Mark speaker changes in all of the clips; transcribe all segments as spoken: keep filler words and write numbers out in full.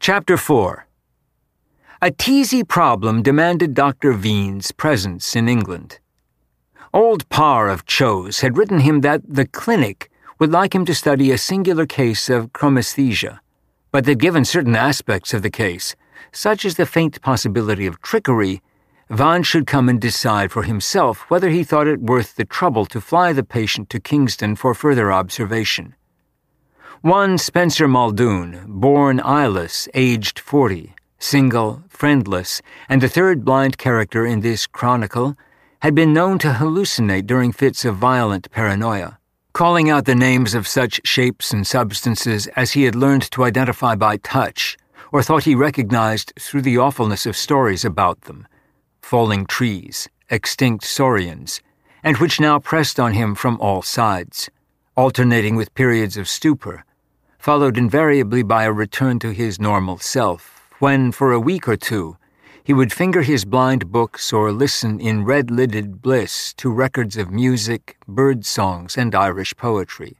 Speaker 1: Chapter four. A teasy problem demanded Doctor Vine's presence in England. Old Parr of Chose had written him that the clinic would like him to study a singular case of chromesthesia, but that given certain aspects of the case, such as the faint possibility of trickery, Vaughan should come and decide for himself whether he thought it worth the trouble to fly the patient to Kingston for further observation. One Spencer Muldoon, born eyeless, aged forty, single, friendless, and the third blind character in this chronicle, had been known to hallucinate during fits of violent paranoia, calling out the names of such shapes and substances as he had learned to identify by touch, or thought he recognized through the awfulness of stories about them, falling trees, extinct saurians, and which now pressed on him from all sides, alternating with periods of stupor, followed invariably by a return to his normal self, when, for a week or two, he would finger his blind books or listen in red-lidded bliss to records of music, bird songs, and Irish poetry.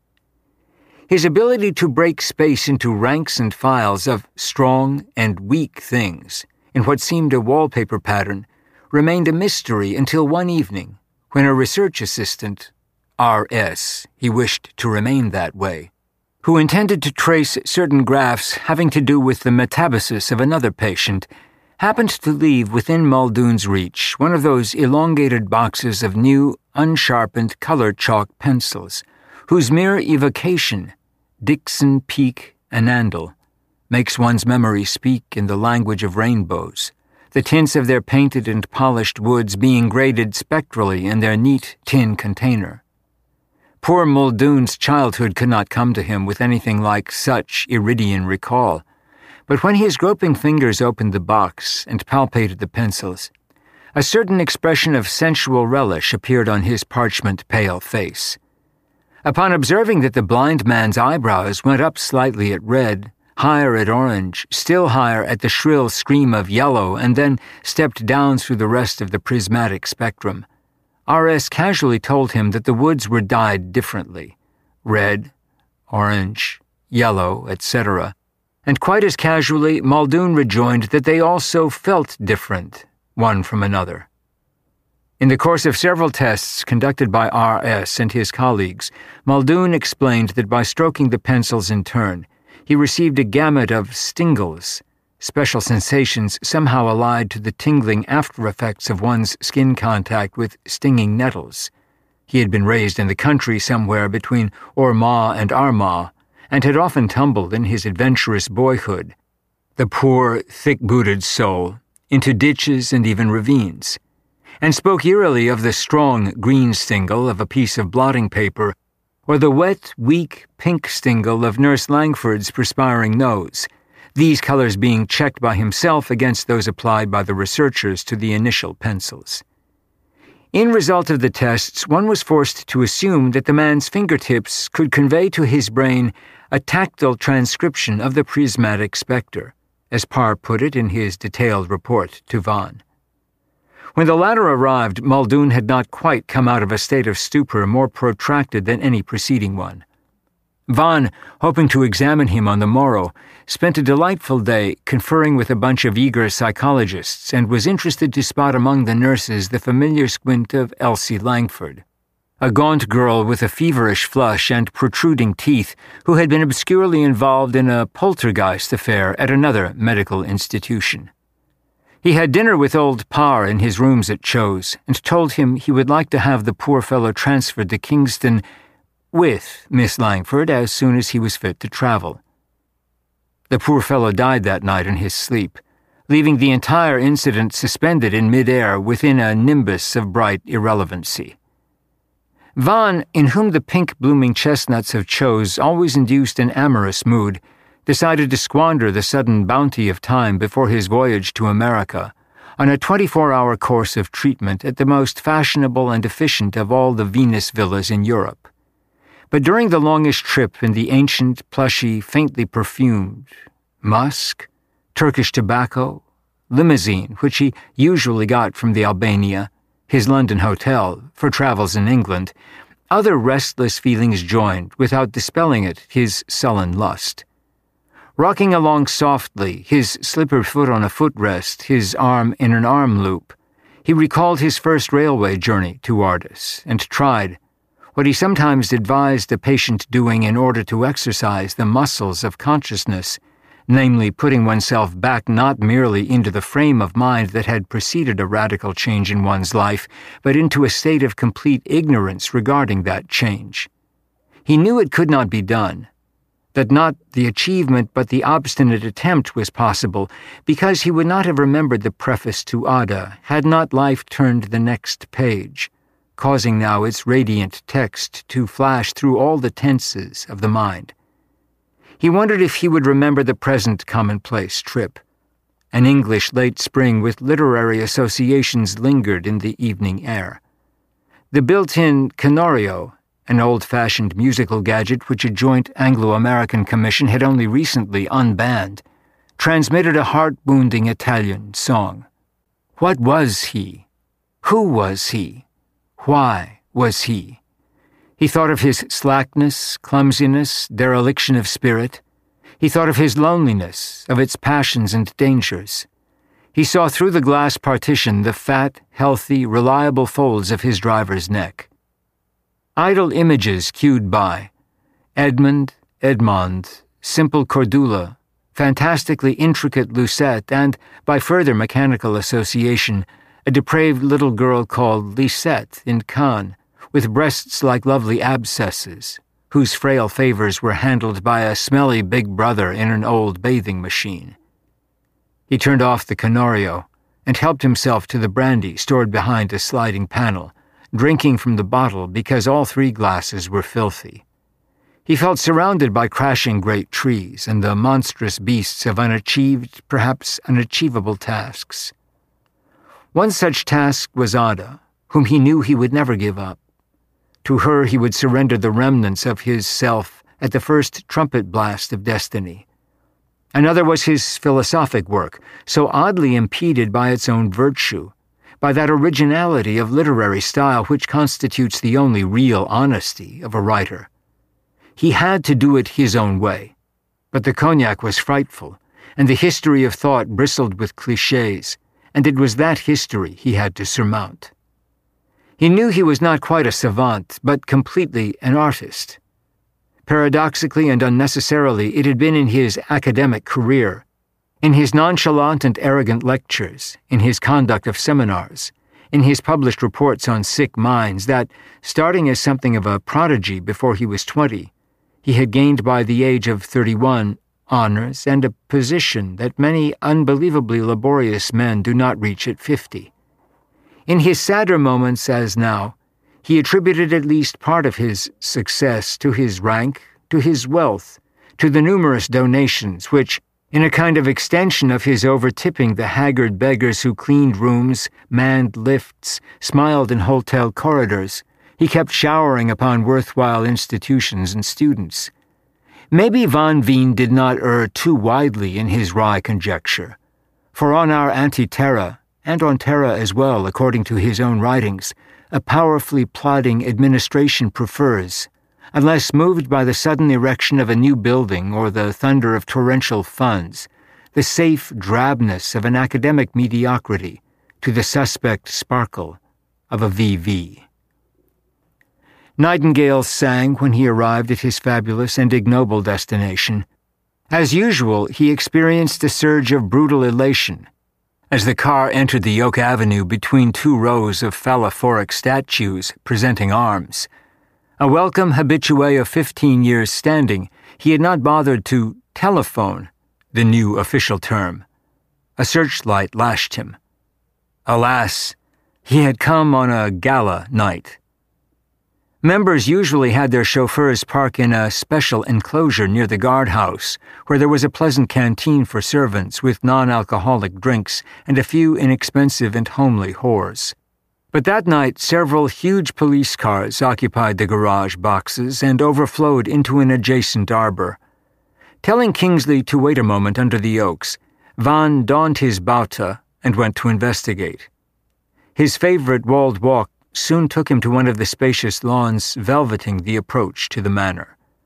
Speaker 1: His ability to break space into ranks and files of strong and weak things, in what seemed a wallpaper pattern, remained a mystery until one evening, when a research assistant, R S, he wished to remain that way, who intended to trace certain graphs having to do with the metabasis of another patient, happened to leave within Muldoon's reach one of those elongated boxes of new, unsharpened color chalk pencils, whose mere evocation, Dixon Peak Anandle, makes one's memory speak in the language of rainbows, the tints of their painted and polished woods being graded spectrally in their neat tin container. Poor Muldoon's childhood could not come to him with anything like such iridian recall, but when his groping fingers opened the box and palpated the pencils, a certain expression of sensual relish appeared on his parchment-pale face. Upon observing that the blind man's eyebrows went up slightly at red, higher at orange, still higher at the shrill scream of yellow, and then stepped down through the rest of the prismatic spectrum, R S casually told him that the woods were dyed differently, red, orange, yellow, et cetera, and quite as casually Muldoon rejoined that they also felt different, one from another. In the course of several tests conducted by R S and his colleagues, Muldoon explained that by stroking the pencils in turn, he received a gamut of stingles, special sensations somehow allied to the tingling after-effects of one's skin contact with stinging nettles. He had been raised in the country somewhere between Ormagh and Armagh, and had often tumbled in his adventurous boyhood, the poor, thick-booted soul, into ditches and even ravines, and spoke eerily of the strong green stingle of a piece of blotting paper, or the wet, weak pink stingle of Nurse Langford's perspiring nose, these colors being checked by himself against those applied by the researchers to the initial pencils. In result of the tests, one was forced to assume that the man's fingertips could convey to his brain a tactile transcription of the prismatic spectre, as Parr put it in his detailed report to Vaughan. When the latter arrived, Muldoon had not quite come out of a state of stupor more protracted than any preceding one. Vaughan, hoping to examine him on the morrow, spent a delightful day conferring with a bunch of eager psychologists and was interested to spot among the nurses the familiar squint of Elsie Langford, a gaunt girl with a feverish flush and protruding teeth who had been obscurely involved in a poltergeist affair at another medical institution. He had dinner with old Parr in his rooms at Chose and told him he would like to have the poor fellow transferred to Kingston with Miss Langford as soon as he was fit to travel. The poor fellow died that night in his sleep, leaving the entire incident suspended in mid-air within a nimbus of bright irrelevancy. Vaughan, in whom the pink-blooming chestnuts of Chose always induced an amorous mood, decided to squander the sudden bounty of time before his voyage to America on a twenty-four hour course of treatment at the most fashionable and efficient of all the Venus villas in Europe. But during the longish trip in the ancient, plushy, faintly perfumed musk, Turkish tobacco, limousine, which he usually got from the Albania, his London hotel, for travels in England, other restless feelings joined, without dispelling it, his sullen lust. Rocking along softly, his slippered foot on a footrest, his arm in an arm loop, he recalled his first railway journey to Ardis and tried what he sometimes advised a patient doing in order to exercise the muscles of consciousness, namely putting oneself back not merely into the frame of mind that had preceded a radical change in one's life, but into a state of complete ignorance regarding that change. He knew it could not be done, that not the achievement but the obstinate attempt was possible, because he would not have remembered the preface to Ada had not life turned the next page, causing now its radiant text to flash through all the tenses of the mind. He wondered if he would remember the present commonplace trip. An English late spring with literary associations lingered in the evening air. The built-in canario, an old-fashioned musical gadget which a joint Anglo-American commission had only recently unbanned, transmitted a heart-wounding Italian song. What was he? Who was he? Why was he? He thought of his slackness, clumsiness, dereliction of spirit. He thought of his loneliness, of its passions and dangers. He saw through the glass partition the fat, healthy, reliable folds of his driver's neck. Idle images queued by. Edmund, Edmond, simple Cordula, fantastically intricate Lucette, and, by further mechanical association, a depraved little girl called Lisette in Cannes, with breasts like lovely abscesses, whose frail favors were handled by a smelly big brother in an old bathing machine. He turned off the canario and helped himself to the brandy stored behind a sliding panel, drinking from the bottle because all three glasses were filthy. He felt surrounded by crashing great trees and the monstrous beasts of unachieved, perhaps unachievable tasks. One such task was Ada, whom he knew he would never give up. To her he would surrender the remnants of his self at the first trumpet blast of destiny. Another was his philosophic work, so oddly impeded by its own virtue, by that originality of literary style which constitutes the only real honesty of a writer. He had to do it his own way, but the cognac was frightful, and the history of thought bristled with clichés, and it was that history he had to surmount. He knew he was not quite a savant, but completely an artist. Paradoxically and unnecessarily, it had been in his academic career, in his nonchalant and arrogant lectures, in his conduct of seminars, in his published reports on sick minds that, starting as something of a prodigy before he was twenty, he had gained by the age of thirty-one honors and a position that many unbelievably laborious men do not reach at fifty. In his sadder moments, as now, he attributed at least part of his success to his rank, to his wealth, to the numerous donations which, in a kind of extension of his overtipping the haggard beggars who cleaned rooms, manned lifts, smiled in hotel corridors, he kept showering upon worthwhile institutions and students. Maybe Van Veen did not err too widely in his wry conjecture, for on our anti-Terra, and on Terra as well, according to his own writings, a powerfully plodding administration prefers, unless moved by the sudden erection of a new building or the thunder of torrential funds, the safe drabness of an academic mediocrity to the suspect sparkle of a V V. Nightingale sang when he arrived at his fabulous and ignoble destination. As usual, he experienced a surge of brutal elation as the car entered the Oak Avenue between two rows of phallophoric statues presenting arms. A welcome habitué of fifteen years' standing, he had not bothered to telephone, the new official term. A searchlight lashed him. Alas, he had come on a gala night. Members usually had their chauffeurs park in a special enclosure near the guardhouse, where there was a pleasant canteen for servants with non-alcoholic drinks and a few inexpensive and homely whores. But that night several huge police cars occupied the garage boxes and overflowed into an adjacent arbor. Telling Kingsley to wait a moment under the oaks, Van donned his bauta and went to investigate. His favorite walled walk soon took him to one of the spacious lawns velveting the approach to the manor.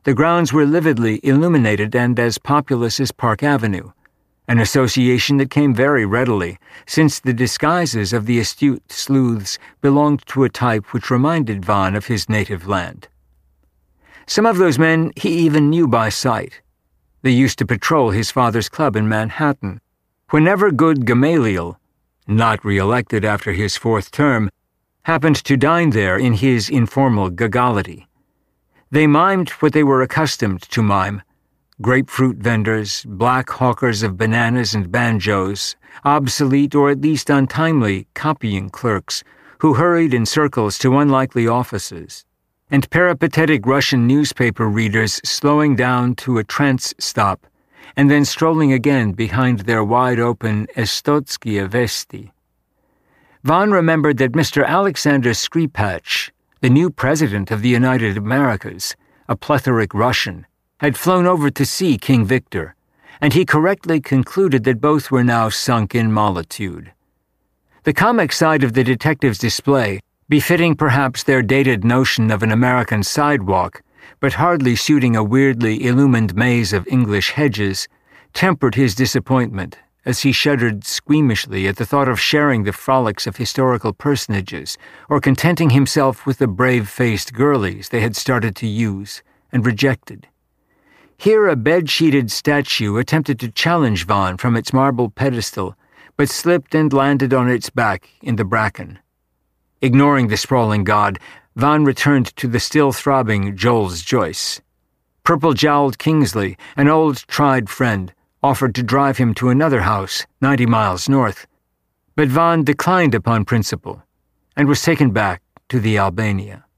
Speaker 1: The grounds were lividly illuminated and as populous as Park Avenue, an association that came very readily, since the disguises of the astute sleuths belonged to a type which reminded Vaughan of his native land. Some of those men he even knew by sight. They used to patrol his father's club in Manhattan. Whenever good Gamaliel, not re-elected after his fourth term, happened to dine there in his informal gagality. They mimed what they were accustomed to mime: grapefruit vendors, black hawkers of bananas and banjos, obsolete or at least untimely copying clerks who hurried in circles to unlikely offices, and peripatetic Russian newspaper readers slowing down to a trance stop and then strolling again behind their wide-open Estotskia Vesti. Vaughan remembered that Mister Alexander Skripach, the new president of the United Americas, a plethoric Russian, had flown over to see King Victor, and he correctly concluded that both were now sunk in mollitude. The comic side of the detective's display, befitting perhaps their dated notion of an American sidewalk, but hardly suiting a weirdly illumined maze of English hedges, tempered his disappointment as he shuddered squeamishly at the thought of sharing the frolics of historical personages or contenting himself with the brave-faced girlies they had started to use and rejected. Here a bed-sheeted statue attempted to challenge Vaughan from its marble pedestal, but slipped and landed on its back in the bracken. Ignoring the sprawling god, Vaughan returned to the still-throbbing Joel's Joyce. Purple-jowled Kingsley, an old tried friend, offered to drive him to another house ninety miles north, but Vaughan declined upon principle and was taken back to the Albania.